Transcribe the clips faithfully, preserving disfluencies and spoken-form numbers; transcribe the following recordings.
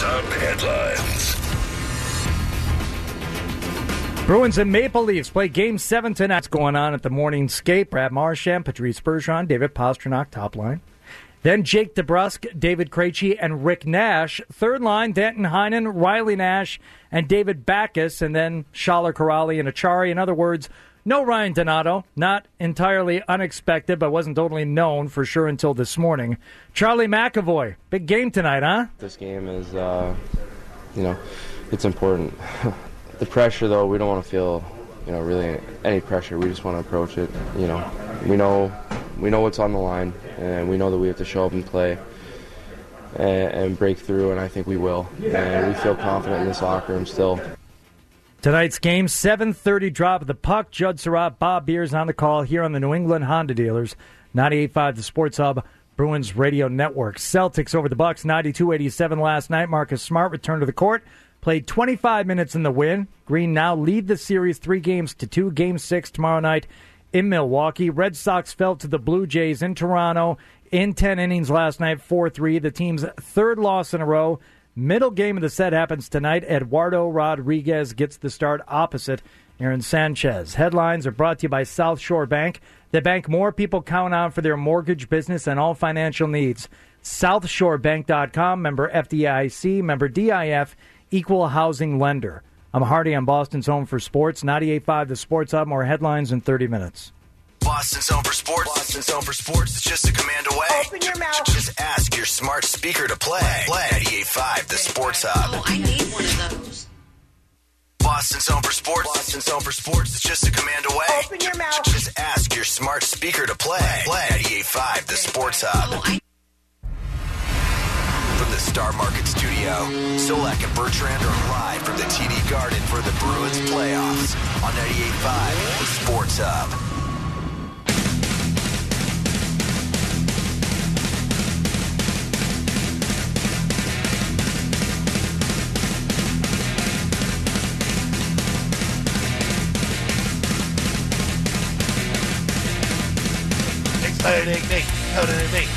Up headlines. Bruins and Maple Leafs play Game seven tonight. What's going on at the morning skate? Brad Marchand, Patrice Bergeron, David Pastrnak, top line. Then Jake DeBrusk, David Krejci, and Rick Nash. Third line, Danton Heinen, Riley Nash, and David Backes. And then Schaller, Corrali, and Achari. In other words, no Ryan Donato. Not entirely unexpected, but wasn't totally known for sure until this morning. Charlie McAvoy, big game tonight, huh? This game is, uh, you know, it's important. The pressure, though, we don't want to feel, you know, really any pressure. We just want to approach it. You know, we know we know what's on the line, and we know that we have to show up and play and, and break through, and I think we will. And we feel confident in this locker room still. Tonight's game, seven thirty drop of the puck. Judd Surratt, Bob Beers on the call here on the New England Honda Dealers, ninety-eight point five The Sports Hub, Bruins Radio Network. Celtics over the Bucks, ninety-two eighty-seven last night. Marcus Smart returned to the court. Played twenty-five minutes in the win. Green now lead the series three games to two. Game six tomorrow night in Milwaukee. Red Sox fell to the Blue Jays in Toronto in ten innings last night, four three. The team's third loss in a row. Middle game of the set happens tonight. Eduardo Rodriguez gets the start opposite Aaron Sanchez. Headlines are brought to you by South Shore Bank. The bank more people count on for their mortgage business and all financial needs. south shore bank dot com, member F D I C, member D I F, equal housing lender. I'm Hardy on Boston's Home for Sports, ninety-eight point five The Sports Hub. More headlines in thirty minutes. Boston's Home for Sports. Boston's Home for Sports is just a command away. Open your mouth. Just ask your smart speaker to play. Play ninety-eight point five The Sports Hub. Oh, I need one of those. Boston's Home for Sports. Boston's Home for Sports is just a command away. Open your mouth. Just ask your smart speaker to play. Play ninety-eight point five The Sports Hub. Oh, I- From the Star Market Studio, Solak and Bertrand are live from the T D Garden for the Bruins playoffs on ninety-eight point five The Sports Hub. Ding, ding, ding, ding.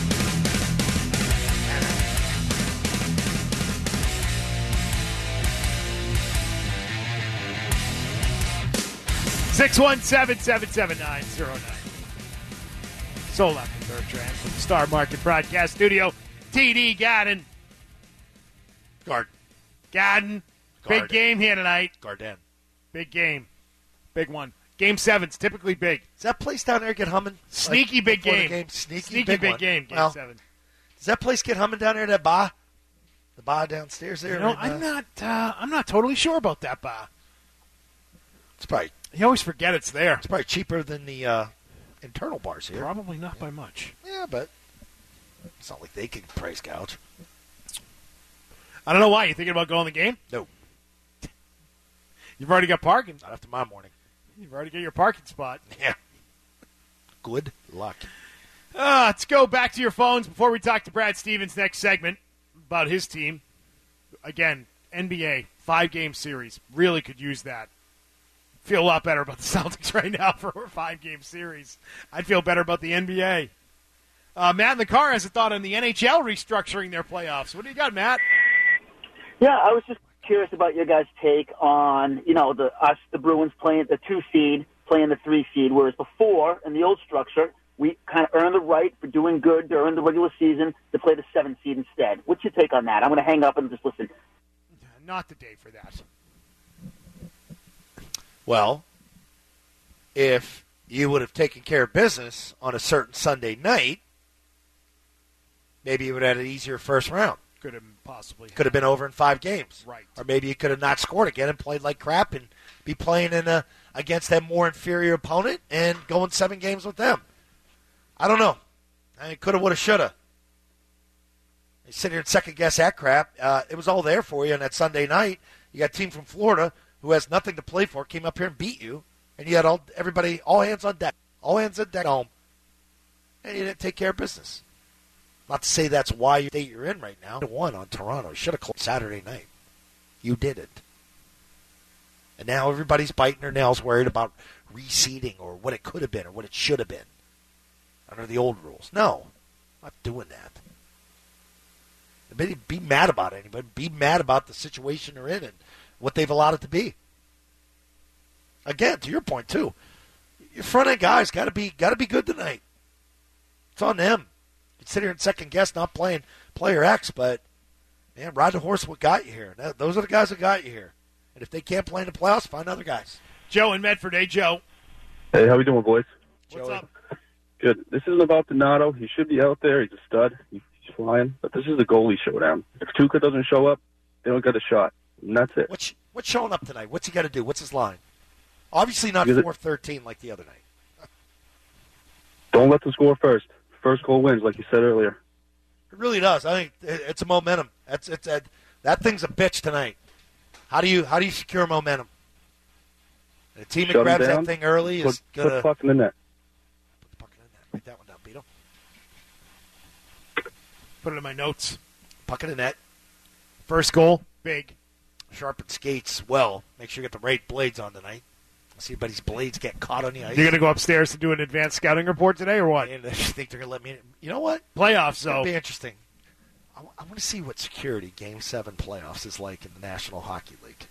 six one seven, seven seven nine, zero nine. Solak and Bertrand from the Star Market Broadcast Studio. T D Garden. Garden. Garden. Big game here tonight. Garden. Big game. Big one. Game seven's typically big. Does that place down there get humming? Sneaky like, big game. game? Sneaky, Sneaky big, big one. game. Game well, seven. Does that place get humming down there, that bar? The bar downstairs there? You know, in, uh, I'm not. Uh, I'm not totally sure about that bar. It's probably. You always forget it's there. It's probably cheaper than the uh, internal bars here. Probably not by much. Yeah, but it's not like they can price gouge. I don't know why. You thinking about going to the game? No. You've already got parking. Not after my morning. You've already got your parking spot. Yeah. Good luck. Uh, let's go back to your phones before we talk to Brad Stevens next segment about his team. Again, N B A, five-game series. Really could use that. Feel a lot better about the Celtics right now for a five-game series. I'd feel better about the N B A. Uh, Matt in the car has a thought on the N H L restructuring their playoffs. What do you got, Matt? Yeah, I was just curious about your guys' take on, you know, the us, the Bruins playing the two seed, playing the three seed, whereas before, in the old structure, we kind of earned the right for doing good during the regular season to play the seven seed instead. What's your take on that? I'm going to hang up and just listen. Not the day for that. Well, if you would have taken care of business on a certain Sunday night, maybe you would have had an easier first round. Could have possibly. Could have been over in five games. Right. Or maybe you could have not scored again and played like crap and be playing in a against that more inferior opponent and going seven games with them. I don't know. I could have, would have, should have. You sit here and second guess that crap. Uh, it was all there for you on that Sunday night. You got a team from Florida who has nothing to play for, came up here and beat you, and you had all everybody, all hands on deck, all hands on deck home, and you didn't take care of business. Not to say that's why you state you're in right now. You won on Toronto. You should have closed Saturday night. You didn't. And now everybody's biting their nails worried about reseeding or what it could have been or what it should have been under the old rules. No, I'm not doing that. Be, be mad about anybody. Be mad about the situation they're in and what they've allowed it to be. Again, to your point too, your front end guys got to be got to be good tonight. It's on them. You sit here and second guess not playing player X, but man, ride the horse. What got you here? That, those are the guys that got you here. And if they can't play in the playoffs, find other guys. Joe in Medford. Hey, Joe. Hey, how we doing, boys? What's Joey. up? Good. This isn't about Donato. He should be out there. He's a stud. He's flying. But this is a goalie showdown. If Tuukka doesn't show up, they don't get a shot. And that's it. What's what's showing up tonight? What's he got to do? What's his line? Obviously not Because it- four thirteen like the other night. Don't let them score first. First goal wins, like you said earlier. It really does. I think it- it's a momentum. That's it's a, that thing's a bitch tonight. How do you how do you secure momentum? And a team that Shut 'em grabs down. that thing early Put, is put gonna puck in the net. put the puck in the net. Write that one down, Beto. Put it in my notes. Puck in the net. First goal, big. Sharpen skates well. Make sure you get the right blades on tonight. See anybody's blades get caught on the ice. You're going to go upstairs to do an advanced scouting report today or what? And I think they're going to let me in. You know what? Playoffs, It'll so be interesting. I, I want to see what security Game seven playoffs is like in the National Hockey League.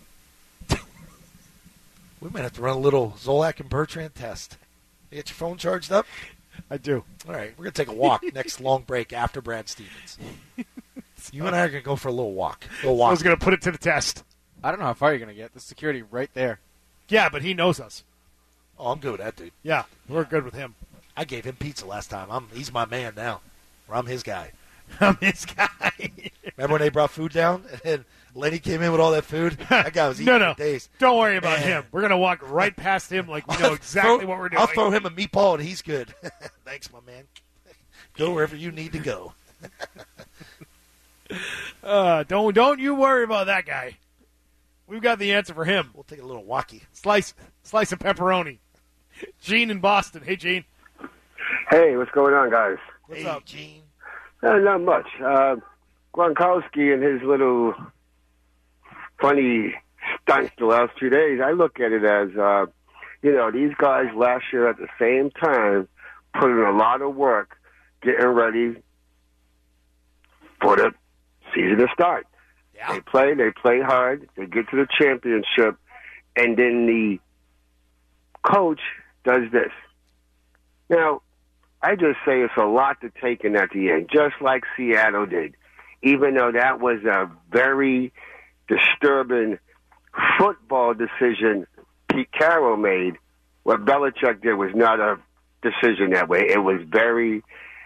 We might have to run a little Zolak and Bertrand test. You get your phone charged up? I do. All right, we're going to take a walk next long break after Brad Stevens. You and I are going to go for a little walk. A little I walk. was going to put it to the test. I don't know how far you're going to get. The security right there. Yeah, but he knows us. Oh, I'm good with that, dude. Yeah, we're good with him. I gave him pizza last time. I'm He's my man now. Or I'm his guy. I'm his guy. Remember when they brought food down and Lenny came in with all that food? That guy was eating no, no. for days. Don't worry about Man. him. We're going to walk right past him like we know exactly Throw- what we're doing. I'll throw him a meatball and he's good. Thanks, my man. Go wherever you need to go. Uh, don't don't you worry about that guy. We've got the answer for him. We'll take a little walkie. Slice slice of pepperoni. Gene in Boston. Hey, Gene. Hey, what's going on, guys? What's hey, up? Gene. Uh, not much. Uh, Gronkowski and his little funny stunts the last two days, I look at it as, uh, you know, these guys last year at the same time put in a lot of work getting ready for the season to start. Yeah. They play, they play hard, they get to the championship, and then the coach does this. Now, I just say it's a lot to take in at the end, just like Seattle did, even though that was a very disturbing football decision Pete Carroll made. What Belichick did was not a decision that way. It was very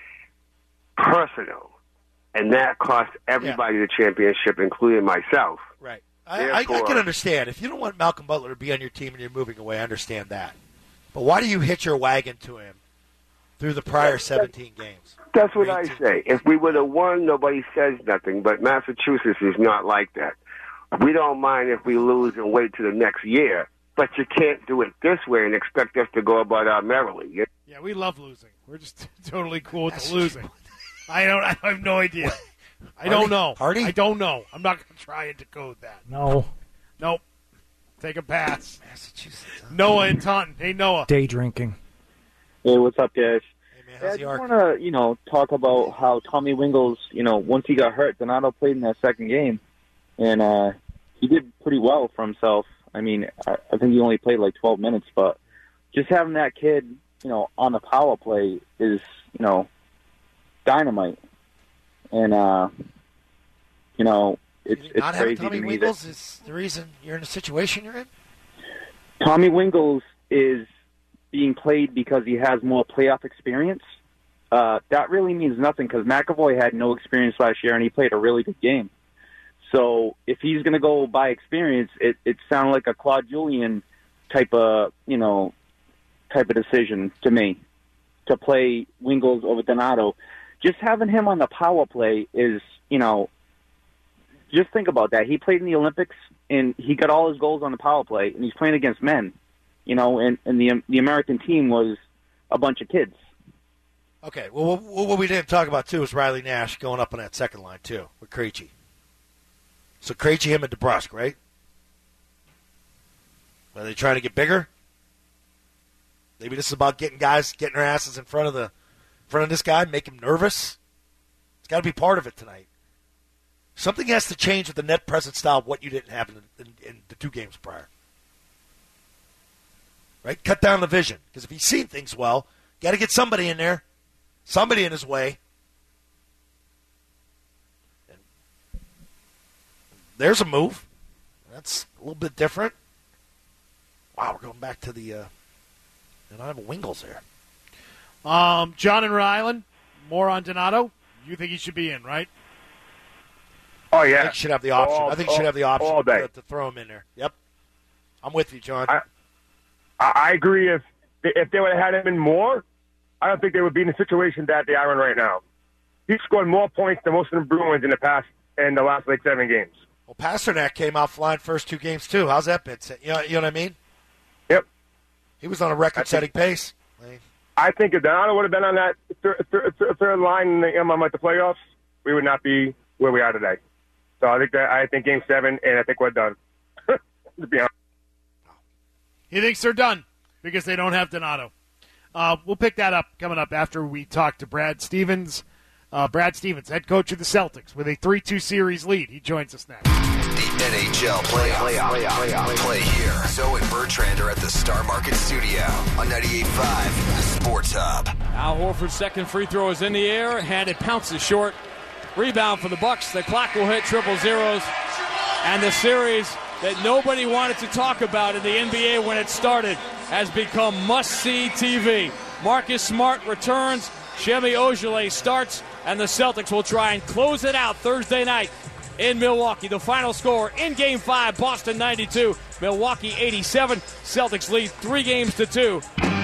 personal, and that cost everybody the championship, including myself. Right. I, I, I Therefore- can understand. If you don't want Malcolm Butler to be on your team and you're moving away, I understand that. But why do you hitch your wagon to him through the prior seventeen games? That's what I eighteen. say. If we would have won, nobody says nothing, but Massachusetts is not like that. We don't mind if we lose and wait to the next year, but you can't do it this way and expect us to go about our merrily. You- Yeah, we love losing. We're just totally cool with That's the losing. I don't. I have no idea. I don't know. Hardy? I don't know. I'm not going to try and decode that. No. Nope. Take a pass. Massachusetts. Huh? Noah and Taunton. Hey, Noah. Day drinking. Hey, what's up, guys? Hey, man, Yeah, I how's the just arc? want to, you know, talk about how Tommy Wingles, you know, once he got hurt, Donato played in that second game, and uh, he did pretty well for himself. I mean, I, I think he only played like twelve minutes, but just having that kid, you know, on the power play is, you know, dynamite. And, uh, you know, it's, You think it's not having crazy Tommy to me Wingles that is the reason you're in the situation you're in? Tommy Wingles is being played because he has more playoff experience. Uh, that really means nothing because McAvoy had no experience last year and he played a really good game. So if he's going to go by experience, it, it sounded like a Claude Julien type of, you know, type of decision to me to play Wingles over Donato. Just having him on the power play is, you know, just think about that. He played in the Olympics and he got all his goals on the power play, and he's playing against men, you know, and, and the the American team was a bunch of kids. Okay, well, what, what we didn't talk about, too, is Riley Nash going up on that second line, too, with Krejci. So Krejci, him, and DeBrusque, right? Are they trying to get bigger? Maybe this is about getting guys, getting their asses in front of the, in front of this guy, make him nervous. It's got to be part of it tonight. Something has to change with the net present style of what you didn't have in, in, in the two games prior. Right? Cut down the vision. Because if he's seen things well, got to get somebody in there. Somebody in his way. And there's a move. That's a little bit different. Wow, we're going back to the, uh, and I have a Wingles there. Um, John and Rhode Island, more on Donato. You think he should be in, right? Oh, yeah. I think he should have the option. All, I think he all, should have the option all day. to, to throw him in there. Yep. I'm with you, John. I, I agree. If if they would have had him in more, I don't think they would be in the situation that they are in right now. He scored more points than most of the Bruins in the past, in the last, like, seven games. Well, Pasternak came out flying first two games, too. How's that been? You know, you know what I mean? Yep. He was on a record-setting pace. I think if Donato would have been on that third, third, third line in the, um, like the playoffs, we would not be where we are today. So I think that I think Game Seven, and I think we're done. To be honest, He thinks they're done because they don't have Donato. Uh, we'll pick that up coming up after we talk to Brad Stevens. Uh, Brad Stevens, head coach of the Celtics, with a three two series lead. He joins us next. The N H L playoff, playoff, playoff, playoff. Play here. Zoe and Bertrand are at the Star Market Studio on ninety-eight point five, the Sports Hub. Al Horford's second free throw is in the air, and it pounces short. Rebound for the Bucks. The clock will hit triple zeros. And the series that nobody wanted to talk about in the N B A when it started has become must-see T V. Marcus Smart returns. Semi Ojeleye starts. And the Celtics will try and close it out Thursday night in Milwaukee. The final score in Game five, Boston ninety-two, Milwaukee eighty-seven. Celtics lead three games to two.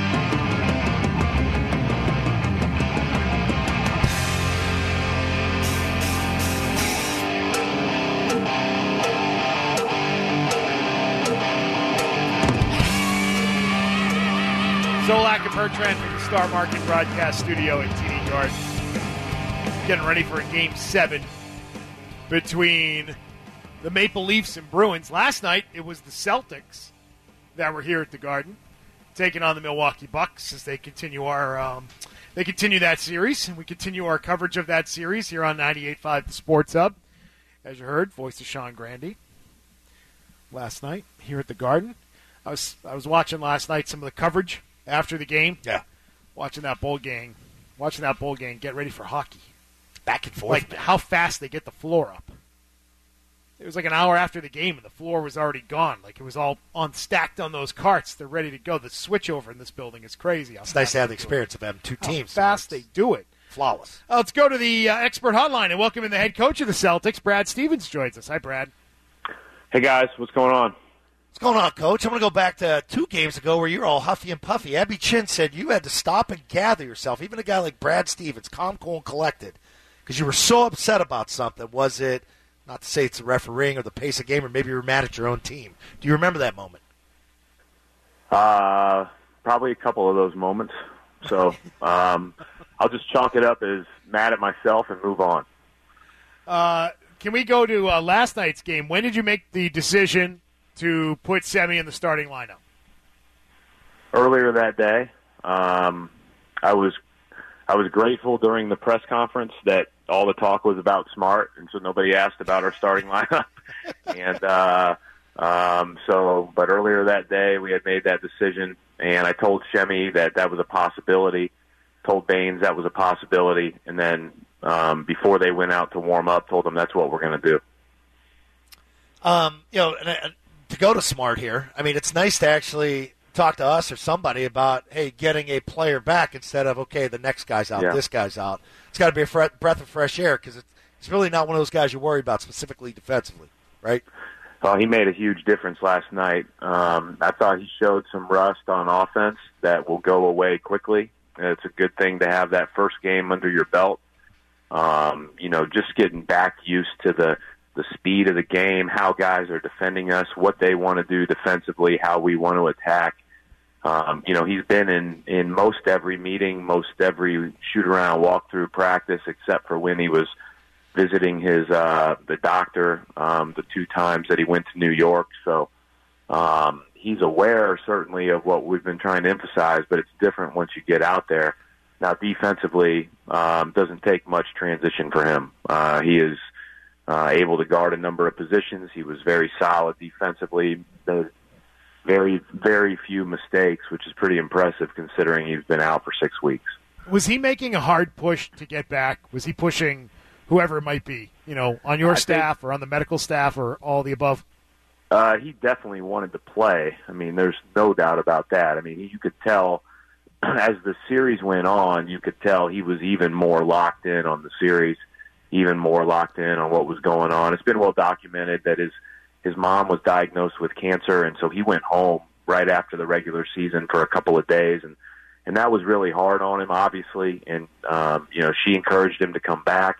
Zolak and Bertrand from the Star Market Broadcast Studio at T D Garden. Getting ready for a Game seven between the Maple Leafs and Bruins. Last night, it was the Celtics that were here at the Garden, taking on the Milwaukee Bucks as they continue our um, they continue that series, and we continue our coverage of that series here on ninety-eight point five The Sports Hub. As you heard, voice of Sean Grandy last night here at the Garden. I was I was watching last night some of the coverage after the game. Yeah, watching that bowl gang, watching that bowl gang get ready for hockey. Back and forth. Like how fast they get the floor up. It was like an hour after the game, and the floor was already gone. Like it was all on stacked on those carts. They're ready to go. The switchover in this building is crazy. It's nice to have the experience of having two teams. How fast they do it. Flawless. Uh, let's go to the uh, expert hotline and welcome in the head coach of the Celtics, Brad Stevens, joins us. Hi, Brad. Hey, guys. What's going on? What's going on, Coach? I'm going to go back to two games ago where you were all huffy and puffy. Abby Chin said you had to stop and gather yourself, even a guy like Brad Stevens, calm, cool, and collected, because you were so upset about something. Was it, not to say it's the refereeing or the pace of game, or maybe you were mad at your own team? Do you remember that moment? Uh, probably a couple of those moments. So um, I'll just chalk it up as mad at myself and move on. Uh, can we go to uh, last night's game? When did you make the decision to put Semi in the starting lineup? Earlier that day, um, I was I was grateful during the press conference that all the talk was about Smart, and so nobody asked about our starting lineup. and uh, um, so, but earlier that day, we had made that decision, and I told Shemi that that was a possibility. Told Baines that was a possibility, and then um, before they went out to warm up, told them that's what we're going to do. Um, you know, and, and to go to Smart here, I mean, it's nice to actually talk to us or somebody about, hey, getting a player back instead of, okay, the next guy's out, yeah. this guy's out. It's got to be a fre- breath of fresh air because it's, it's really not one of those guys you worry about specifically defensively, right? Well, he made a huge difference last night. Um, I thought he showed some rust on offense that will go away quickly. It's a good thing to have that first game under your belt. Um, you know, just getting back used to the the speed of the game, how guys are defending us, what they want to do defensively, how we want to attack. Um, you know, he's been in, in most every meeting, most every shoot-around, walk-through practice, except for when he was visiting his uh, the doctor um, the two times that he went to New York. So um, he's aware, certainly, of what we've been trying to emphasize, but it's different once you get out there. Now, defensively, um, doesn't take much transition for him. Uh, he is – uh, able to guard a number of positions. He was very solid defensively. Made very, very few mistakes, which is pretty impressive considering he's been out for six weeks. Was he making a hard push to get back? Was he pushing whoever it might be, you know, on your I staff think, or on the medical staff or all the above? Uh, he definitely wanted to play. I mean, there's no doubt about that. I mean, you could tell as the series went on, you could tell he was even more locked in on the series, even more locked in on what was going on. It's been well documented that his his mom was diagnosed with cancer, and so he went home right after the regular season for a couple of days, and and that was really hard on him, obviously. And um, you know, she encouraged him to come back,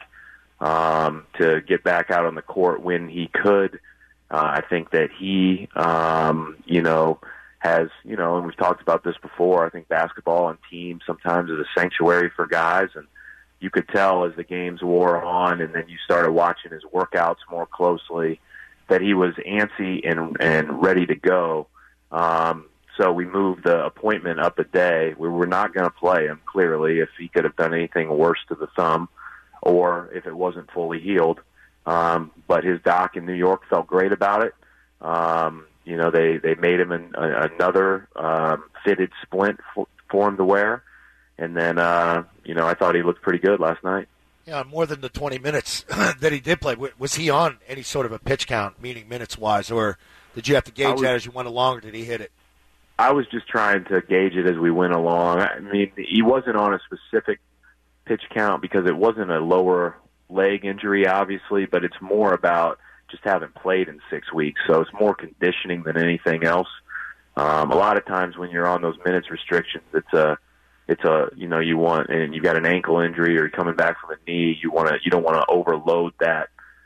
um, to get back out on the court when he could. Uh, I think that he, um, you know, has, you know, and we've talked about this before, I think basketball and teams sometimes is a sanctuary for guys, and you could tell as the games wore on and then you started watching his workouts more closely that he was antsy and, and ready to go. Um, so we moved the appointment up a day. We were not going to play him, clearly, if he could have done anything worse to the thumb or if it wasn't fully healed. Um, but his doc in New York felt great about it. Um, you know, they, they made him an, a, another um, fitted splint for, for him to wear. And then, uh, you know, I thought he looked pretty good last night. Yeah, more than the twenty minutes that he did play. Was he on any sort of a pitch count, meaning minutes-wise, or did you have to gauge was, that as you went along, or did he hit it? I was just trying to gauge it as we went along. I mean, he wasn't on a specific pitch count because it wasn't a lower leg injury, obviously, but it's more about just haven't played in six weeks. So it's more conditioning than anything else. Um, a lot of times when you're on those minutes restrictions, it's a It's a, you know, you want, and you got an ankle injury or you're coming back from a knee, you want to, you don't want to overload that,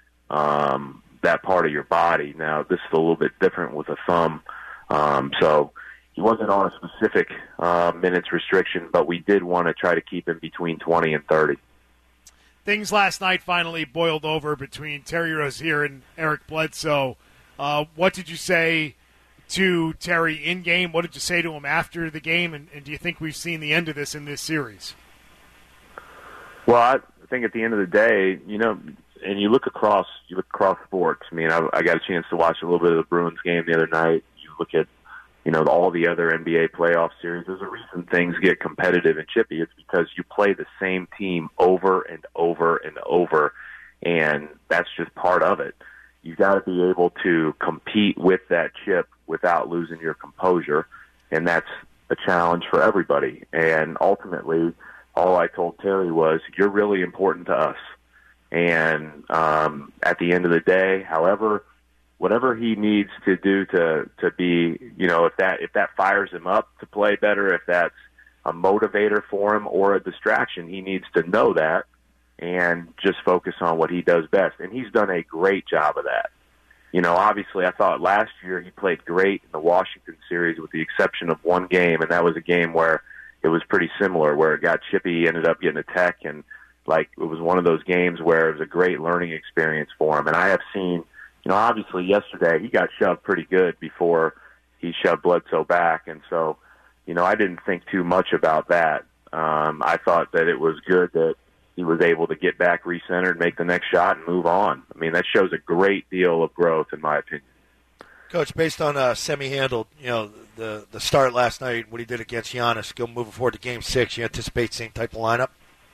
um, that part of your body. Now, this is a little bit different with a thumb. Um, so he wasn't on a specific, uh, minutes restriction, but we did want to try to keep him between twenty and thirty. Things last night finally boiled over between Terry Rozier and Eric Bledsoe. Uh, what did you say to Terry in game? What did you say to him after the game? And, and do you think we've seen the end of this in this series? Well, I think at the end of the day, you know, and you look across, you look across sports. I mean, I, I got a chance to watch a little bit of the Bruins game the other night. You look at, you know, all the other N B A playoff series. There's a reason things get competitive and chippy. It's because you play the same team over and over and over, and that's just part of it. You've got to be able to compete with that chip without losing your composure, and that's a challenge for everybody. And ultimately, all I told Terry was, you're really important to us. And um, at the end of the day, however, whatever he needs to do to, to be, you know, if that if that fires him up to play better, if that's a motivator for him or a distraction, he needs to know that and just focus on what he does best. And he's done a great job of that. You know, obviously I thought last year he played great in the Washington series with the exception of one game, and that was a game where it was pretty similar, where it got chippy, he ended up getting a tech, and, like, it was one of those games where it was a great learning experience for him. And I have seen, you know, obviously yesterday he got shoved pretty good before he shoved Bledsoe back, and so, you know, I didn't think too much about that. Um, I thought that it was good that he was able to get back recentered, make the next shot, and move on. I mean, that shows a great deal of growth, in my opinion. Coach, based on uh, semi-handled, you know, the the start last night, what he did against Giannis, go moving forward to Game Six, you anticipate same type of lineup?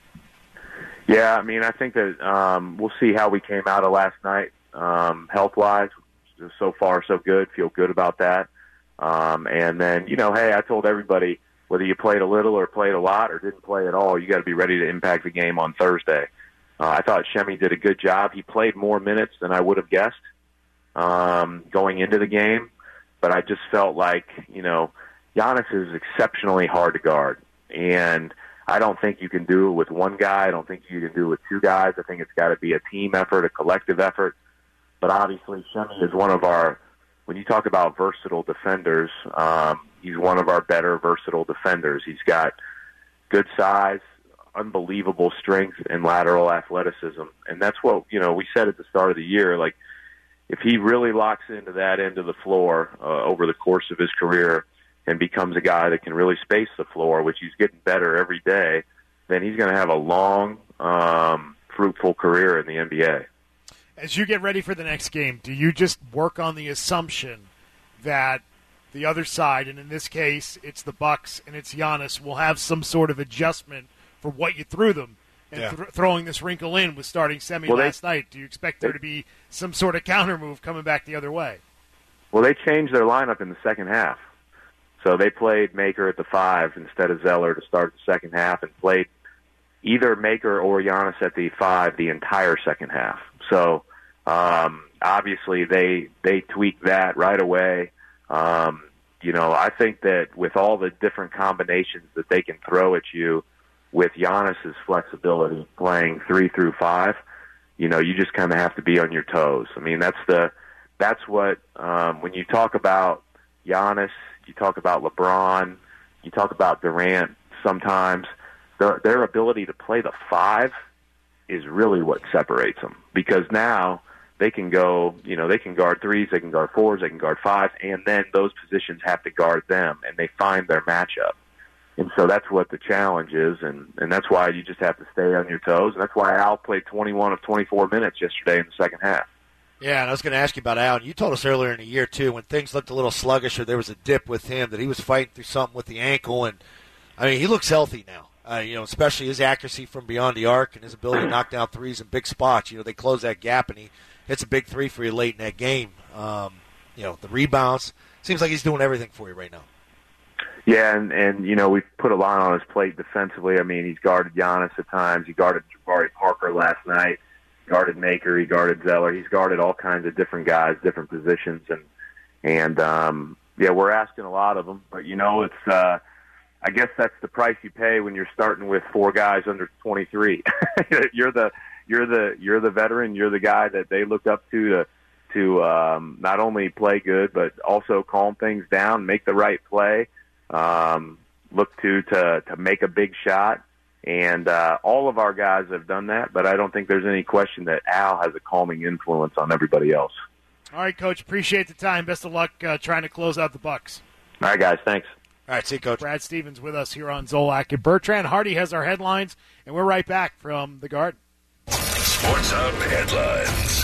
Yeah, I mean, I think that um, we'll see how we came out of last night, um, health-wise. So far, so good. Feel good about that. Um, and then, you know, hey, I told everybody, whether you played a little or played a lot or didn't play at all, you got to be ready to impact the game on Thursday. Uh, I thought Shemi did a good job. He played more minutes than I would have guessed um, going into the game, but I just felt like, you know, Giannis is exceptionally hard to guard, and I don't think you can do it with one guy. I don't think you can do it with two guys. I think it's got to be a team effort, a collective effort. But obviously, Shemi is one of our, when you talk about versatile defenders, um, he's one of our better versatile defenders. He's got good size, unbelievable strength, and lateral athleticism. And that's what, you know, we said at the start of the year, like, if he really locks into that end of the floor uh, over the course of his career and becomes a guy that can really space the floor, which he's getting better every day, then he's going to have a long, um, fruitful career in the N B A. As you get ready for the next game, do you just work on the assumption that the other side, and in this case, it's the Bucks and it's Giannis, will have some sort of adjustment for what you threw them, and Yeah. th- throwing this wrinkle in with starting Semi Well, they- last night? Do you expect there to be some sort of counter move coming back the other way? Well, they changed their lineup in the second half. So they played Maker at the five instead of Zeller to start the second half, and played either Maker or Giannis at the five the entire second half. So um, obviously they they tweaked that right away. Um, you know, I think that with all the different combinations that they can throw at you, with Giannis's flexibility playing three through five, you know, you just kind of have to be on your toes. I mean, that's the that's what um, when you talk about Giannis, you talk about LeBron, you talk about Durant. Sometimes their their ability to play the five is really what separates them, because now they can go, you know, they can guard threes, they can guard fours, they can guard fives, and then those positions have to guard them, and they find their matchup. And so that's what the challenge is, and, and that's why you just have to stay on your toes. And that's why Al played twenty-one of twenty-four minutes yesterday in the second half. Yeah, and I was going to ask you about Allen. You told us earlier in the year, too, when things looked a little sluggish or there was a dip with him, that he was fighting through something with the ankle. And, I mean, he looks healthy now, uh, you know, especially his accuracy from beyond the arc and his ability to knock down threes in big spots. You know, they close that gap, and he hits a big three for you late in that game. Um, you know, the rebounds. Seems like he's doing everything for you right now. Yeah, and, and you know, we've put a lot on his plate defensively. I mean, he's guarded Giannis at times. He guarded Jabari Parker last night. Guarded Maker, he guarded Zeller. He's guarded all kinds of different guys, different positions, and and um, yeah, we're asking a lot of them. But you know, it's uh, I guess that's the price you pay when you're starting with four guys under twenty-three. you're the you're the you're the veteran. You're the guy that they look up to to to um, not only play good but also calm things down, make the right play, um, look to to to make a big shot. And uh, all of our guys have done that, but I don't think there's any question that Al has a calming influence on everybody else. All right, Coach, appreciate the time. Best of luck uh, trying to close out the Bucks. All right, guys, thanks. All right, see you, Coach. Brad Stevens with us here on Zolak and Bertrand. Hardy has our headlines, and we're right back from the Garden. Sports Hub headlines.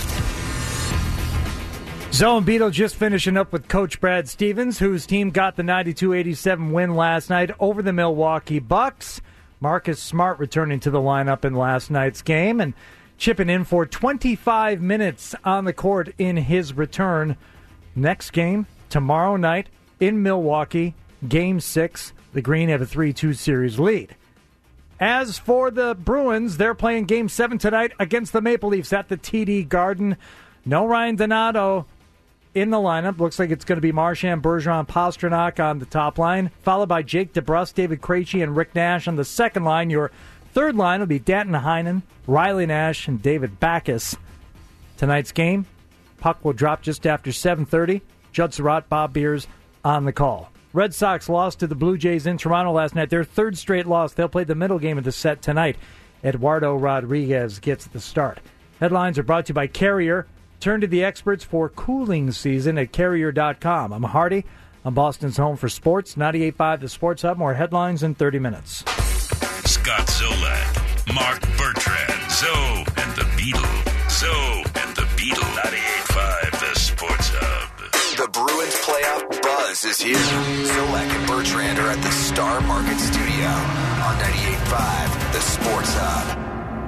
Zoe and Beetle just finishing up with Coach Brad Stevens, whose team got the ninety-two eighty-seven win last night over the Milwaukee Bucks. Marcus Smart returning to the lineup in last night's game and chipping in for twenty-five minutes on the court in his return. Next game, tomorrow night in Milwaukee, Game six. The Green have a three two series lead. As for the Bruins, they're playing Game seven tonight against the Maple Leafs at the T D Garden. No Ryan Donato in the lineup. Looks like it's going to be Marchand, Bergeron, Pastrnak on the top line, followed by Jake DeBrusk, David Krejci, and Rick Nash on the second line. Your third line will be Danton Heinen, Riley Nash, and David Backes. Tonight's game, puck will drop just after seven thirty. Judd Surratt, Bob Beers on the call. Red Sox lost to the Blue Jays in Toronto last night. Their third straight loss. They'll play the middle game of the set tonight. Eduardo Rodriguez gets the start. Headlines are brought to you by Carrier. Turn to the experts for cooling season at Carrier dot com. I'm Hardy. I'm Boston's home for sports. ninety-eight point five The Sports Hub. More headlines in thirty minutes. Scott Zolak, Mark Bertrand, Zoe and the Beetle. Zoe and the Beetle. ninety-eight point five The Sports Hub. The Bruins playoff buzz is here. Zolak and Bertrand are at the Star Market Studio on ninety-eight point five The Sports Hub.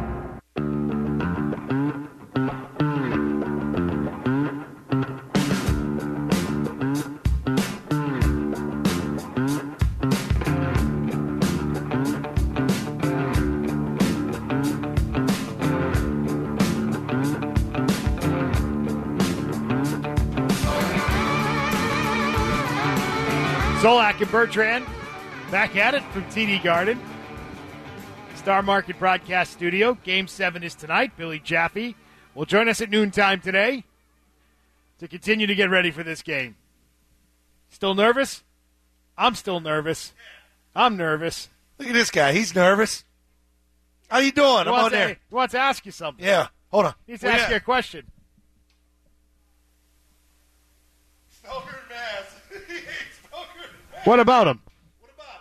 Zolak and Bertrand back at it from T D Garden. Star Market Broadcast Studio. Game seven is tonight. Billy Jaffe will join us at noontime today to continue to get ready for this game. Still nervous? I'm still nervous. I'm nervous. Look at this guy. He's nervous. How you doing? He I'm wants on to- there. He wants to ask you something. Yeah. Hold on. He needs to Where ask you you a at? question. What about him? What about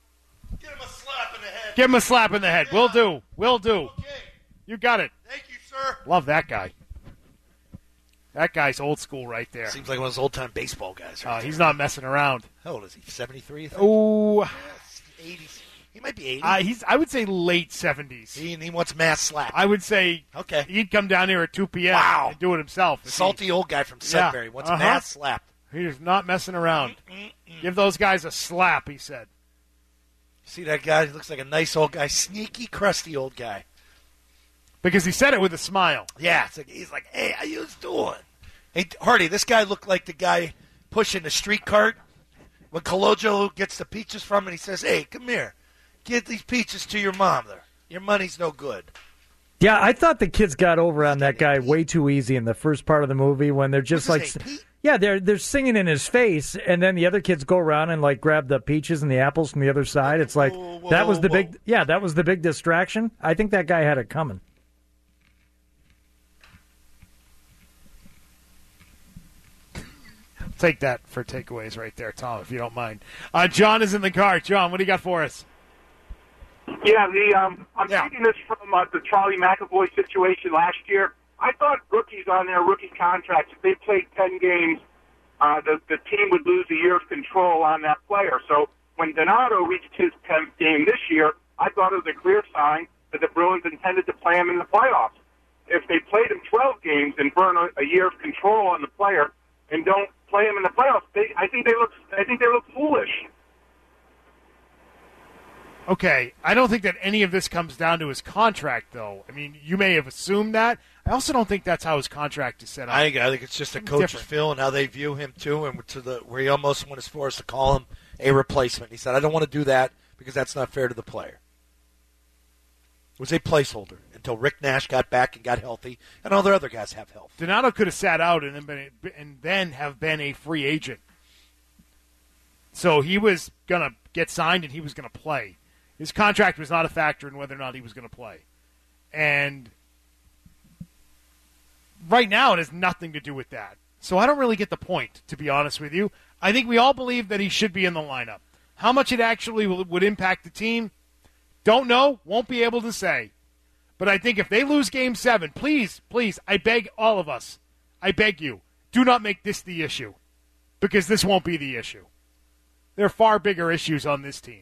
him? Give him a slap in the head. Give him a slap in the head. We'll do. We'll do. You got it. Thank you, sir. Love that guy. That guy's old school right there. Seems like one of those old-time baseball guys. Right uh, he's not messing around. How old is he? seventy-three? Oh, eighties. He might be eighty. Uh, he's. I would say late seventies. He, and he wants mass slap. I would say okay. He'd come down here at two p.m. Wow. and do it himself. Salty he, old guy from Sudbury yeah, wants uh-huh. mass slap. He's not messing around. Mm-mm-mm. Give those guys a slap, he said. See that guy? He looks like a nice old guy. Sneaky, crusty old guy. Because he said it with a smile. Yeah. It's like, he's like, hey, how you doing? Hey, Hardy, this guy looked like the guy pushing the street cart when Colojo gets the peaches from him, and he says, hey, come here. Get these peaches to your mom there. Your money's no good. Yeah, I thought the kids got over on that guy way too easy in the first part of the movie when they're just like, yeah, they're they're singing in his face, and then the other kids go around and like grab the peaches and the apples from the other side. It's like whoa, whoa, that was the whoa. big, yeah, that was the big distraction. I think that guy had it coming. Take that for takeaways right there, Tom, if you don't mind. Uh, John is in the car. John, what do you got for us? Yeah, the um, I'm Yeah. taking this from uh, the Charlie McAvoy situation last year. I thought rookies on their rookie contracts, if they played ten games, uh, the, the team would lose a year of control on that player. So when Donato reached his tenth game this year, I thought it was a clear sign that the Bruins intended to play him in the playoffs. If they played him twelve games and burn a, a year of control on the player and don't play him in the playoffs, they, I think they look. I think they look foolish. Okay, I don't think that any of this comes down to his contract, though. I mean, you may have assumed that. I also don't think that's how his contract is set up. I think, I think it's just a coach's Different. feel and how they view him, too, and to the where he almost went as far as to call him a replacement. He said, I don't want to do that because that's not fair to the player. It was a placeholder until Rick Nash got back and got healthy, and all the other guys have health. Donato could have sat out and then, been, and then have been a free agent. So he was going to get signed and he was going to play. His contract was not a factor in whether or not he was going to play. And right now it has nothing to do with that. So I don't really get the point, to be honest with you. I think we all believe that he should be in the lineup. How much it actually would impact the team, don't know, won't be able to say. But I think if they lose Game seven, please, please, I beg all of us, I beg you, do not make this the issue. Because this won't be the issue. There are far bigger issues on this team.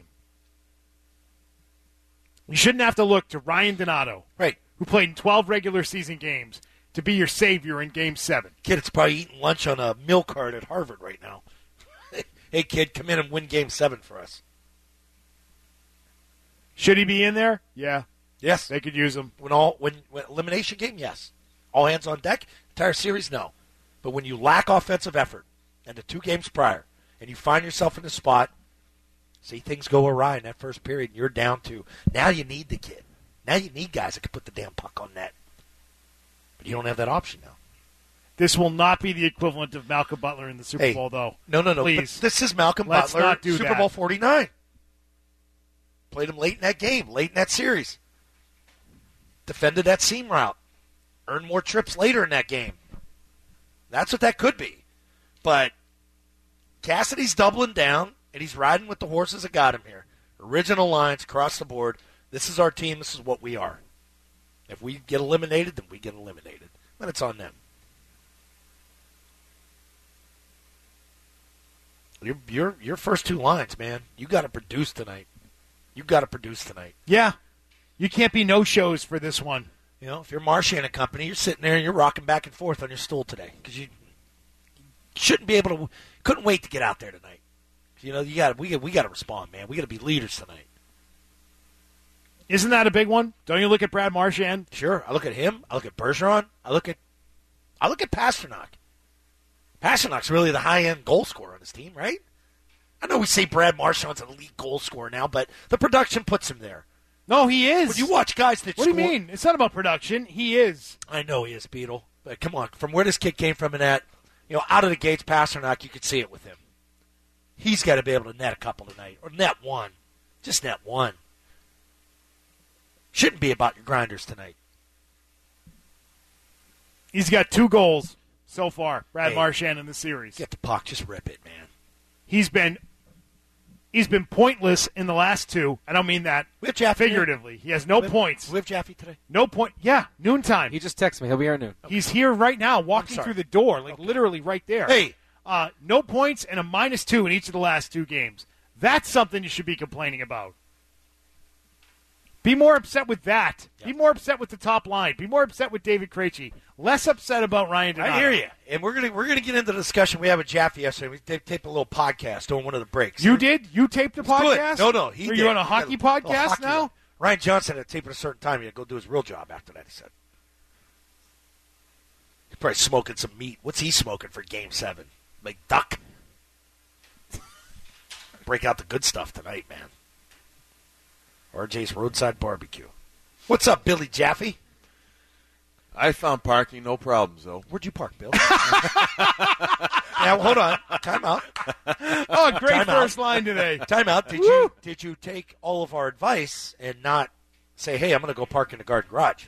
You shouldn't have to look to Ryan Donato, right, who played in twelve regular season games, to be your savior in Game seven. Kid, it's probably eating lunch on a meal cart at Harvard right now. Hey, kid, come in and win Game seven for us. Should he be in there? Yeah. Yes. They could use him. When all when, when elimination game, yes. All hands on deck. Entire series, no. But when you lack offensive effort, and the two games prior, and you find yourself in a spot, see things go awry in that first period, and you're down two. Now you need the kid. Now you need guys that can put the damn puck on net. But you don't have that option now. This will not be the equivalent of Malcolm Butler in the Super hey, Bowl, though. No, no, no. Please. But this is Malcolm Let's Butler, not do Super that. Bowl forty-nine. Played him late in that game, late in that series. Defended that seam route. Earned more trips later in that game. That's what that could be. But Cassidy's doubling down, and he's riding with the horses that got him here. Original lines across the board. This is our team. This is what we are. If we get eliminated, then we get eliminated. Then it's on them. Your your your first two lines, man. You got to produce tonight. You got to produce tonight. Yeah. You can't be no-shows for this one. You know, if you're Marchand and company, you're sitting there and you're rocking back and forth on your stool today because you shouldn't be able to. Couldn't wait to get out there tonight. You know, you got we we got to respond, man. We got to be leaders tonight. Isn't that a big one? Don't you look at Brad Marchand? Sure. I look at him. I look at Bergeron. I look at I look at Pasternak. Pasternak's really the high-end goal scorer on his team, right? I know we say Brad Marchand's an elite goal scorer now, but the production puts him there. No, he is. When you watch guys that What score, do you mean? It's not about production. He is. I know he is, Beetle. But come on, from where this kid came from and that, you know, out of the gates, Pasternak, you could see it with him. He's got to be able to net a couple tonight, or net one. Just net one. Shouldn't be about your grinders tonight. He's got two goals so far, Brad Hey, Marchand in the series. Get the puck. Just rip it, man. He's been He's been pointless in the last two. I don't mean that we have Jaffe figuratively. He has no we have, points. We have Jaffe today? No point. Yeah, noontime. He just texted me. He'll be here at noon. He's here right now, walking through the door, like okay. literally right there. Hey. Uh, no points and a minus two in each of the last two games. That's something you should be complaining about. Be more upset with that. Yep. Be more upset with the top line. Be more upset with David Krejci. Less upset about Ryan Donato. I hear you. And we're gonna we're gonna get into the discussion we had with Jaffe yesterday. We taped, taped a little podcast during one of the breaks. You did? You taped a podcast? Good. No, no, he Are did. you on a hockey got, podcast hockey now? One. Ryan Johnson had to tape at a certain time. He had to go do his real job after that, he said. He's probably smoking some meat. What's he smoking for Game seven? Like duck? Break out the good stuff tonight, man. R J's Roadside Barbecue. What's up, Billy Jaffe? I found parking, no problems, though. Where'd you park, Bill? Now, hold on. Time out. Oh, great Time first out. line today. Time out. Did you did you take all of our advice and not say, hey, I'm going to go park in the garden garage?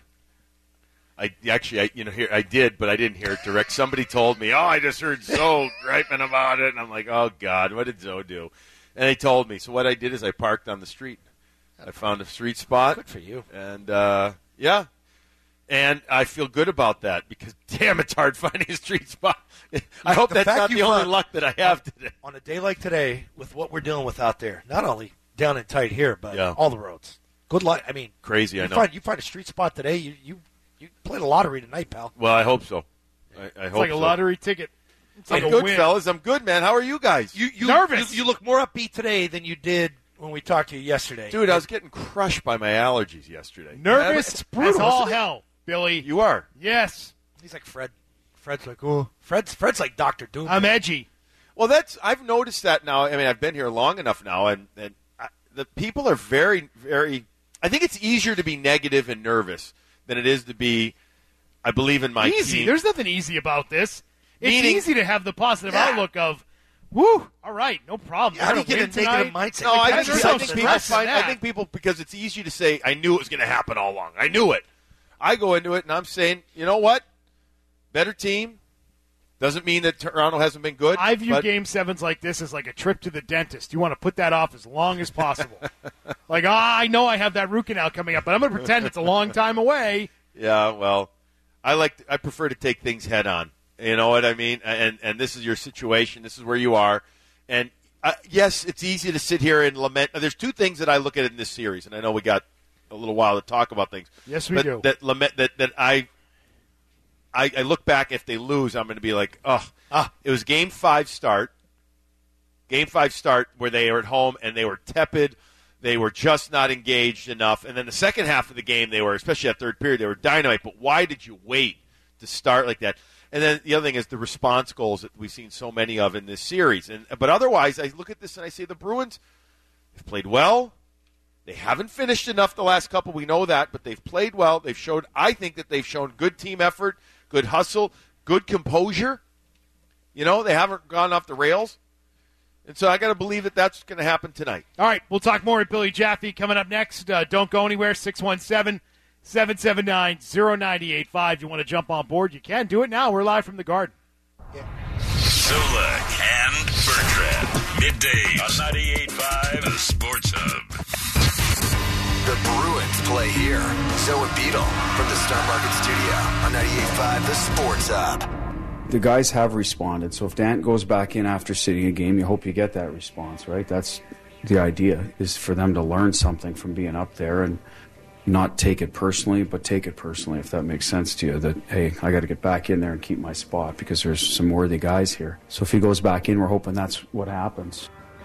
I actually, I, you know, here I did, but I didn't hear it direct. Somebody told me, oh, I just heard Zoe griping about it, and I'm like, oh God, what did Zoe do? And they told me. So what I did is I parked on the street. I found a street spot. Good for you. And uh, yeah, and I feel good about that because damn, it's hard finding a street spot. I hope the that's fact not you the only found- luck that I have today. On a day like today, with what we're dealing with out there, not only down and tight here, but Yeah. all the roads. Good luck. I mean, Crazy, you I know. Find, you find a street spot today, you you, you played a lottery tonight, pal. Well, I hope so. I, I It's hope like a so. lottery ticket. It's like I'm a good, win. fellas. I'm good, man. How are you guys? You, you Nervous. You, you look more upbeat today than you did when we talked to you yesterday. Dude, I was getting crushed by my allergies yesterday. Nervous It's brutal, as all isn't it? hell, Billy. You are. Yes. He's like Fred. Fred's like, oh. Fred's, Fred's like Doctor Doom. I'm edgy. Well, that's I've noticed that now. I mean, I've been here long enough now, and, and I, the people are very, very. I think it's easier to be negative and nervous than it is to be. I believe in my Easy. team. There's nothing easy about this. It's Meaning- easy to have the positive Yeah. outlook of, woo, all right, no problem. Yeah, how do We're you get gonna a win negative tonight. mindset? No, I There's think, no I think people stress in find. I that. think people because it's easy to say I knew it was going to happen all along. I knew it. I go into it and I'm saying, you know what? Better team. Doesn't mean that Toronto hasn't been good. I view but game sevens like this as like a trip to the dentist. You want to put that off as long as possible. Like, ah, I know I have that root canal coming up, but I'm going to pretend it's a long time away. Yeah, well, I like. I prefer to take things head on. You know what I mean? And and this is your situation. This is where you are. And uh, yes, it's easy to sit here and lament. There's two things that I look at in this series, and I know we got a little while to talk about things. Yes, we but do. That lament that that I. I, I look back, if they lose, I'm going to be like, oh, ah, it was game five start. Game five start where they were at home and they were tepid. They were just not engaged enough. And then the second half of the game, they were, especially that third period, they were dynamite. But why did you wait to start like that? And then the other thing is the response goals that we've seen so many of in this series. And But otherwise, I look at this and I say the Bruins have played well. They haven't finished enough the last couple. We know that, but they've played well. They've showed, I think that they've shown good team effort, good hustle, good composure. You know, they haven't gone off the rails. And so I got to believe that that's going to happen tonight. All right, we'll talk more with Billy Jaffe coming up next. Uh, don't go anywhere, six one seven, seven seven nine, zero nine eight five. You want to jump on board, you can. Do it now. We're live from the Garden. Solak and Bertrand. Middays on ninety-eight point five, the Sports Hub. The Bruins play here. Zoe and Beetle from the Star Market Studio on ninety-eight point five, the Sports Hub. The guys have responded, so if Dant goes back in after sitting a game, you hope you get that response, right? That's the idea, is for them to learn something from being up there and not take it personally, but take it personally, if that makes sense to you, that, hey, I got to get back in there and keep my spot because there's some worthy guys here. So if he goes back in, we're hoping that's what happens.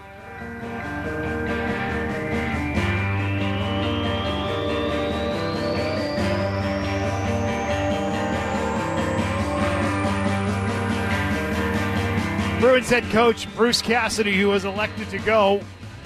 Bruins head coach Bruce Cassidy, who was elected to go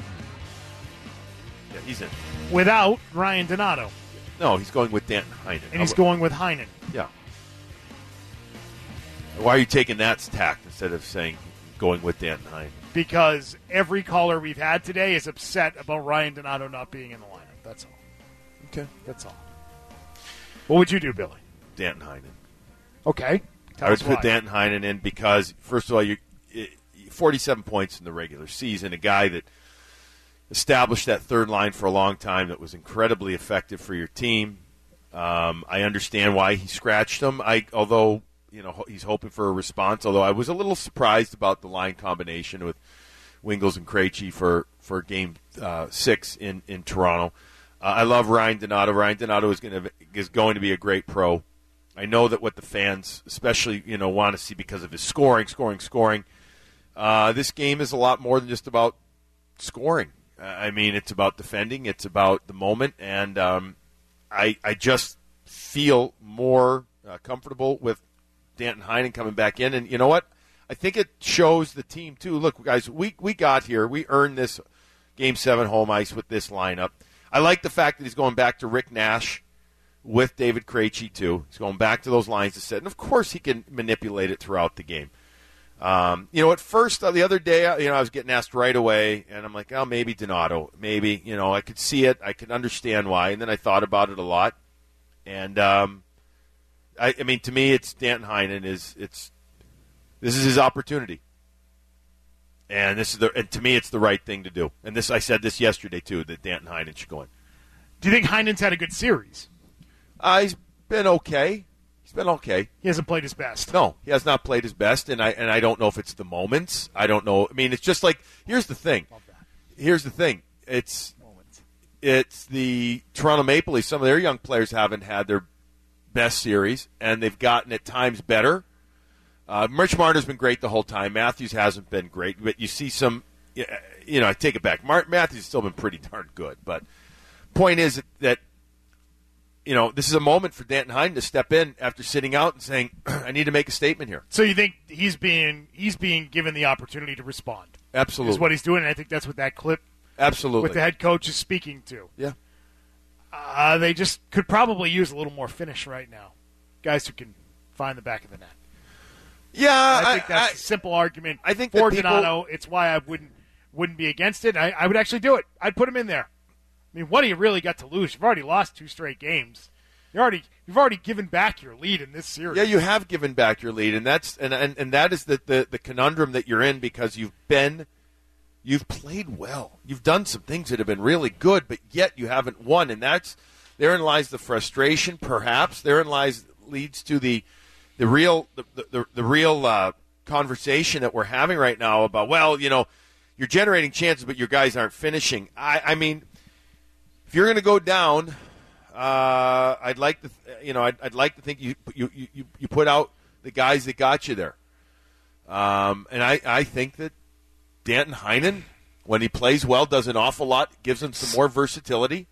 Yeah, he's in. without Ryan Donato. No, he's going with Dan Heinen. And he's going with Heinen. Yeah. Why are you taking that tact instead of saying going with Dan Heinen? Because every caller we've had today is upset about Ryan Donato not being in the lineup. That's all. Okay. That's all. What would you do, Billy? Danton Heinen. Okay. Tell I would us put why. Danton Heinen in because, first of all, you forty-seven points in the regular season. A guy that established that third line for a long time that was incredibly effective for your team. Um, I understand why he scratched him. I, although you know he's hoping for a response. Although I was a little surprised about the line combination with Wingels and Krejci for for Game uh, Six in in Toronto. Uh, I love Ryan Donato. Ryan Donato is going to is going to be a great pro. I know that what the fans, especially you know, want to see because of his scoring, scoring, scoring. Uh, this game is a lot more than just about scoring. Uh, I mean, it's about defending. It's about the moment, and um, I I just feel more uh, comfortable with Danton Heinen coming back in. And you know what? I think it shows the team too. Look, guys, we we got here. We earned this Game Seven home ice with this lineup. I like the fact that he's going back to Rick Nash with David Krejci too. He's going back to those lines to set, and of course he can manipulate it throughout the game. Um, you know, at first uh, the other day, uh, you know, I was getting asked right away, and I'm like, oh, maybe Donato, maybe. You know, I could see it, I could understand why, and then I thought about it a lot, and um, I, I mean, to me, it's Danton Heinen is it's this is his opportunity, and this is the and to me, it's the right thing to do. And this I said this yesterday too, that Danton Heinen should go in. Do you think Heinen's had a good series? Uh, he's been okay. He's been okay. He hasn't played his best. No, he has not played his best, and I and I don't know if it's the moments. I don't know. I mean, it's just like here's the thing. Here's the thing. It's it's the Toronto Maple Leafs. Some of their young players haven't had their best series, and they've gotten at times better. Uh, Mitch Marner's been great the whole time. Matthews hasn't been great, but you see some. You know, I take it back. Mark Matthews has still been pretty darn good, but point is that. You know, this is a moment for Danton Heinen to step in after sitting out and saying, I need to make a statement here. So you think he's being he's being given the opportunity to respond? Absolutely. Is what he's doing, and I think that's what that clip Absolutely. with the head coach is speaking to. Yeah. Uh, they just could probably use a little more finish right now. Guys who can find the back of the net. Yeah. I think I, that's I, a simple argument I think for that people, Donato. It's why I wouldn't wouldn't be against it. I, I would actually do it. I'd put him in there. I mean, what do you really got to lose? You've already lost two straight games. You're already you've already given back your lead in this series. Yeah, you have given back your lead, and that's and and, and that is the, the, the conundrum that you're in because you've been you've played well. You've done some things that have been really good, but yet you haven't won, and that's therein lies the frustration, perhaps. Therein lies leads to the the real the the, the real uh, conversation that we're having right now about, well, you know, you're generating chances, but your guys aren't finishing. I, I mean, if you're going to go down. Uh, I'd like to, th- you know, I'd, I'd like to think you, you you you put out the guys that got you there. Um, and I, I think that Danton Heinen, when he plays well, does an awful lot, gives him some more versatility.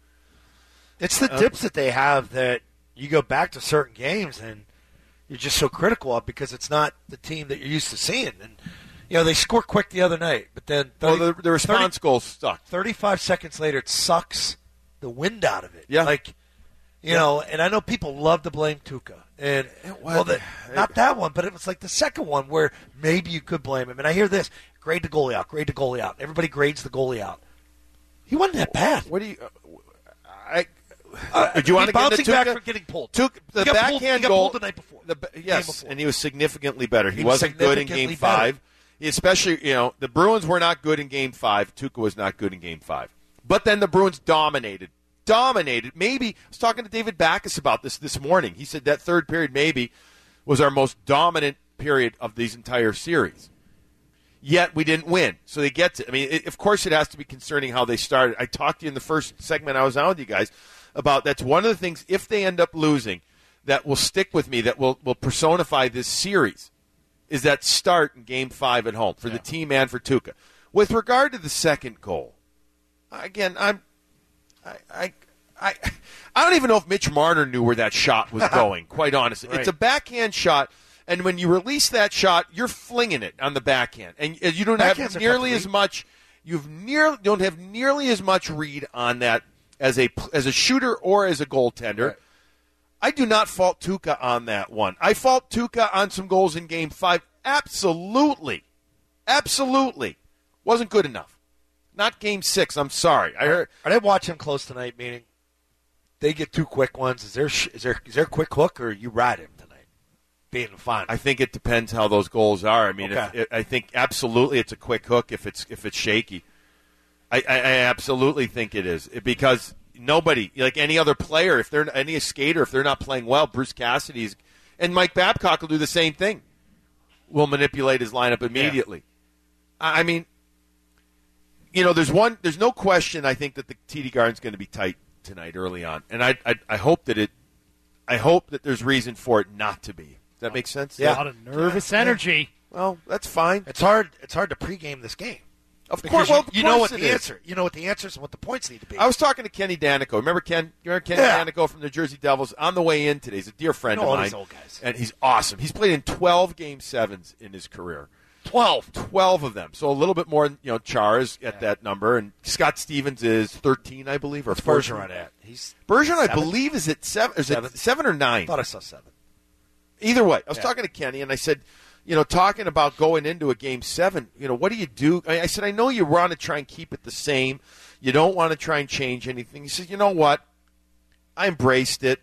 It's the uh, dips that they have that you go back to certain games and you're just so critical of because it's not the team that you're used to seeing. And you know, they score quick the other night, but then thirty, well, the, the response thirty, goal stuck. thirty-five seconds later, it sucks the wind out of it. Yeah, like. You yeah. know, and I know people love to blame Tuukka, and well, the, not that one, but it was like the second one where maybe you could blame him. And I hear this: grade the goalie out, grade the goalie out. Everybody grades the goalie out. He wasn't that bad. What do you? Uh, I. Uh, do you want to get into back Tuukka? from getting pulled? Tuukka, the he got backhand pulled, he got goal pulled the night before. The, yes, before. and he was significantly better. He, he wasn't was good in Game Five, better. Especially you know the Bruins were not good in Game Five. Tuukka was not good in Game Five, but then the Bruins dominated. Dominated. Maybe I was talking to David Backus about this this morning. He said that third period maybe was our most dominant period of these entire series. Yet we didn't win, so they get to. I mean, it, of course, it has to be concerning how they started. I talked to you in the first segment I was on with you guys about that's one of the things. If they end up losing, that will stick with me. That will will personify this series. Is that start in Game Five at home for yeah. the team and for Tuukka. With regard to the second goal, again, I'm. I, I, I, I don't even know if Mitch Marner knew where that shot was going, quite honestly. Right. It's a backhand shot, and when you release that shot, you're flinging it on the backhand. And you don't Backhands have nearly as much you've near, don't have nearly as much read on that as a as a shooter or as a goaltender. Right. I do not fault Tuukka on that one. I fault Tuukka on some goals in Game five. Absolutely. Absolutely. Wasn't good enough. Not Game Six. I'm sorry. I heard. I didn't watch him close tonight. Meaning, they get two quick ones. Is there is there is there a quick hook or you ride him tonight? Being fine. I think it depends how those goals are. I mean, okay. if, I think absolutely it's a quick hook if it's if it's shaky. I, I, I absolutely think it is because nobody, like any other player, if they're any skater, if they're not playing well, Bruce Cassidy's and Mike Babcock will do the same thing. Will manipulate his lineup immediately. Yeah. I mean, you know, there's one, there's no question. I think that the T D Garden's going to be tight tonight early on, and I, I, I hope that it, I hope that there's reason for it not to be. Does that make sense? Yeah. A lot of nervous yeah. energy. Well, that's fine. It's hard. It's hard to pregame this game. Of because course, well, you, you of course know what it the is. answer. You know what the answers and what the points need to be. I was talking to Kenny Danico. Remember Ken? You remember Kenny Yeah. Danico from the Jersey Devils? On the way in today, he's a dear friend I know of all mine. these old guys. And he's awesome. He's played in twelve game sevens in his career. Twelve. Twelve of them. So a little bit more. You know, Char is at yeah. that number, and Scott Stevens is thirteen, I believe, or What's fourteen. Bergeron at? He's Bergeron, I seven? believe, is at seven. Is Seven. it seven or nine? I thought I saw seven. Either way, I was Yeah. talking to Kenny, and I said, you know, talking about going into a game seven, you know, what do you do? I, I said, I know you want to try and keep it the same. You don't want to try and change anything. He said, you know what? I embraced it.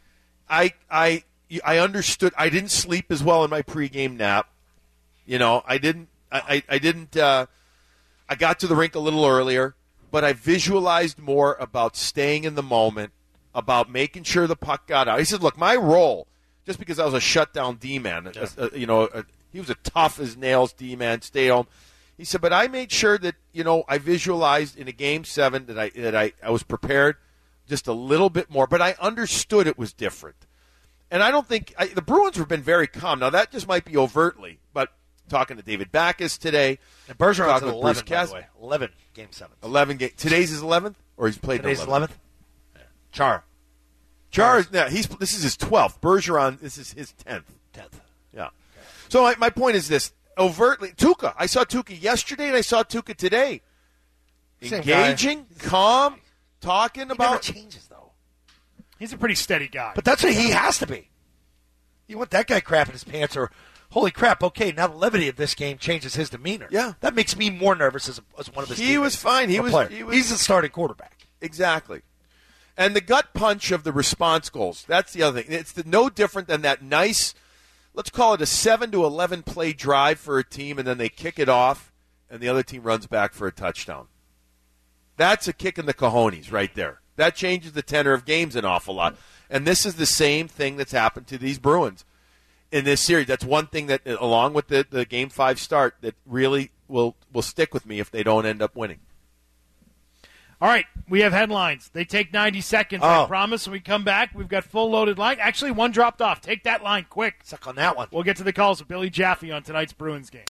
I I I understood. I didn't sleep as well in my pregame nap. You know, I didn't. I, I, I didn't. Uh, I got to the rink a little earlier, but I visualized more about staying in the moment, about making sure the puck got out. He said, look, my role. Just because I was a shutdown D-man, yeah. uh, you know, uh, he was a tough as nails D-man, stay home. He said, but I made sure that, you know, I visualized in a game seven that I that I, I was prepared just a little bit more, but I understood it was different. And I don't think I, the Bruins have been very calm. Now, that just might be overtly, but talking to David Backus today. And Bergeron's talking at with eleven, Bruce by Cass- the way. eleven game seven. eleven game. Today's his eleventh? Or he's played Today's eleventh? eleventh? Yeah. Char. Char is yeah, he's this is his twelfth. Bergeron, this is his tenth. Tenth. Yeah. So my, my point is this: overtly, Tuukka. I saw Tuukka yesterday, and I saw Tuukka today. Same Engaging, calm, talking He about. never changes though. He's a pretty steady guy. But that's what he has to be. You want that guy crapping his pants, or holy crap? Okay, now the levity of this game changes his demeanor. Yeah, that makes me more nervous as, a, as one of his. He was fine. He was, he was. He's the starting quarterback. Exactly. And the gut punch of the response goals, that's the other thing. It's the, no different than that nice, let's call it a seven to eleven play drive for a team, and then they kick it off, and the other team runs back for a touchdown. That's a kick in the cojones right there. That changes the tenor of games an awful lot. And this is the same thing that's happened to these Bruins in this series. That's one thing that, along with the, the Game five start, that really will, will stick with me if they don't end up winning. All right, we have headlines. They take ninety seconds. Oh. I promise when we come back, we've got full loaded line. Actually, one dropped off. Take that line quick. Suck on that one. We'll get to the calls with Billy Jaffe on tonight's Bruins game.